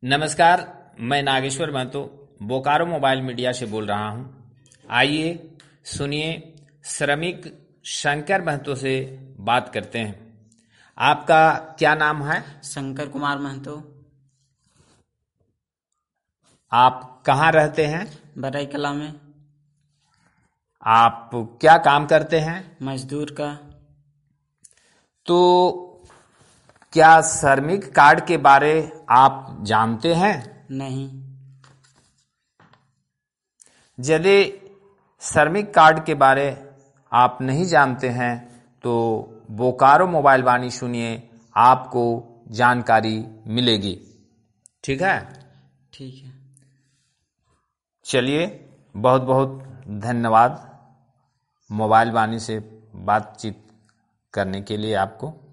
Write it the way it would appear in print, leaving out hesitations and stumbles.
नमस्कार, मैं Nageshwar Mahto Bokaro mobile media से बोल रहा हूं। आइए सुनिए श्रमिक शंकर महतो से बात करते हैं। आपका क्या नाम है? शंकर कुमार महतो। आप कहाँ रहते हैं? बरई कला में। आप क्या काम करते हैं? मजदूर का। तो क्या श्रमिक कार्ड के बारे आप जानते हैं? नहीं। यदि श्रमिक कार्ड के बारे आप नहीं जानते हैं तो बोकारो मोबाइल वाणी सुनिए, आपको जानकारी मिलेगी। ठीक है? ठीक है। चलिए, बहुत बहुत धन्यवाद मोबाइल वाणी से बातचीत करने के लिए आपको।